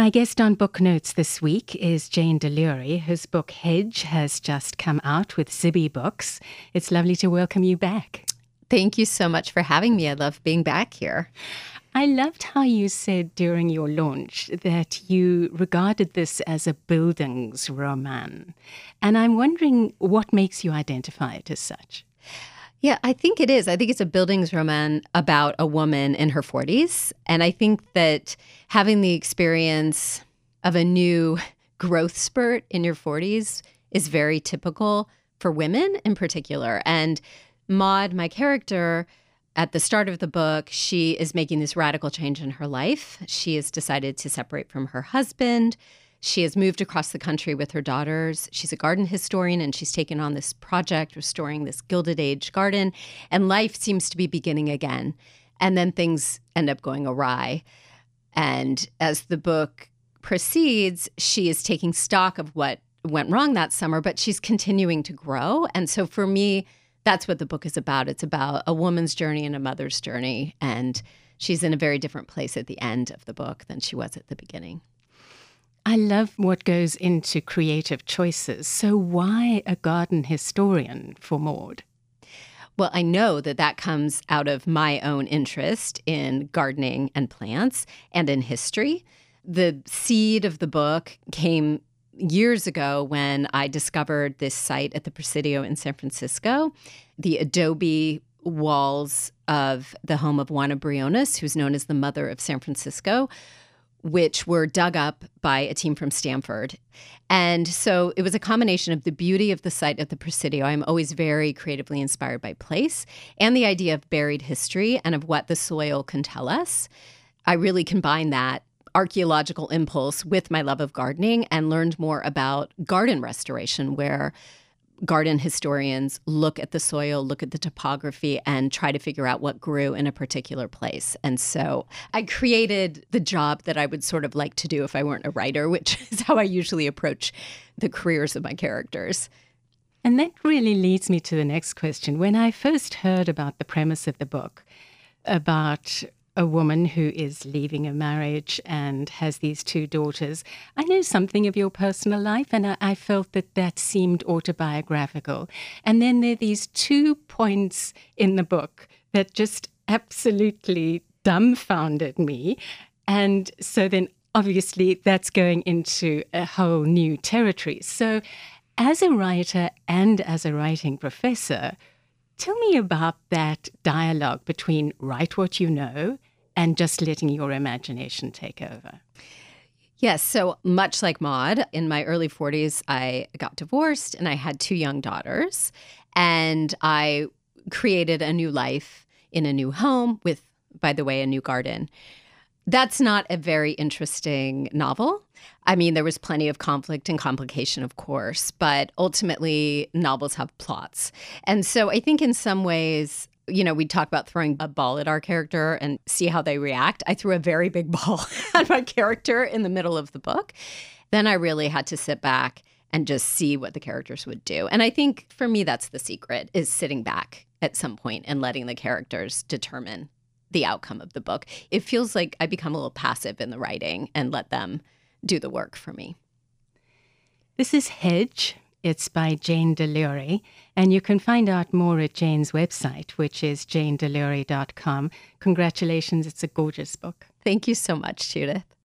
My guest on Book Notes this week is Jane Delury, whose book Hedge has just come out with Zibby Books. It's lovely to welcome you back. Thank you so much for having me. I love being back here. I loved how you said during your launch that you regarded this as a Bildungsroman. And I'm wondering what makes you identify it as such. Yeah, I think it is. I think it's a Bildungsroman about a woman in her 40s. And I think that having the experience of a new growth spurt in your 40s is very typical for women in particular. And Maud, my character, at the start of the book, she is making this radical change in her life. She has decided to separate from her husband. She has moved across the country with her daughters. She's a garden historian, and she's taken on this project restoring this Gilded Age garden. And life seems to be beginning again. And then things end up going awry. And as the book proceeds, she is taking stock of what went wrong that summer, but she's continuing to grow. And so for me, that's what the book is about. It's about a woman's journey and a mother's journey. And she's in a very different place at the end of the book than she was at the beginning. I love what goes into creative choices. So why a garden historian for Maud? Well, I know that that comes out of my own interest in gardening and plants and in history. The seed of the book came years ago when I discovered this site at the Presidio in San Francisco, the adobe walls of the home of Juana Briones, who's known as the mother of San Francisco, which were dug up by a team from Stanford. And so it was a combination of the beauty of the site at the Presidio. I'm always very creatively inspired by place and the idea of buried history and of what the soil can tell us. I really combined that archaeological impulse with my love of gardening and learned more about garden restoration, where garden historians look at the soil, look at the topography, and try to figure out what grew in a particular place. And so I created the job that I would sort of like to do if I weren't a writer, which is how I usually approach the careers of my characters. And that really leads me to the next question. When I first heard about the premise of the book, about a woman who is leaving a marriage and has these two daughters, I knew something of your personal life, and I felt that that seemed autobiographical. And then there are these 2 points in the book that just absolutely dumbfounded me. And so then obviously that's going into a whole new territory. So as a writer and as a writing professor, tell me about that dialogue between write what you know and just letting your imagination take over. Yes. So much like Maud, in my early 40s, I got divorced and I had 2 young daughters. And I created a new life in a new home with, by the way, a new garden. That's not a very interesting novel. I mean, there was plenty of conflict and complication, of course, but ultimately novels have plots. And so I think in some ways, you know, we talk about throwing a ball at our character and see how they react. I threw a very big ball at my character in the middle of the book. Then I really had to sit back and just see what the characters would do. And I think for me, that's the secret, is sitting back at some point and letting the characters determine the outcome of the book. It feels like I become a little passive in the writing and let them do the work for me. This is Hedge. It's by Jane Delury, and you can find out more at Jane's website, which is janedelury.com. Congratulations, it's a gorgeous book. Thank you so much, Judith.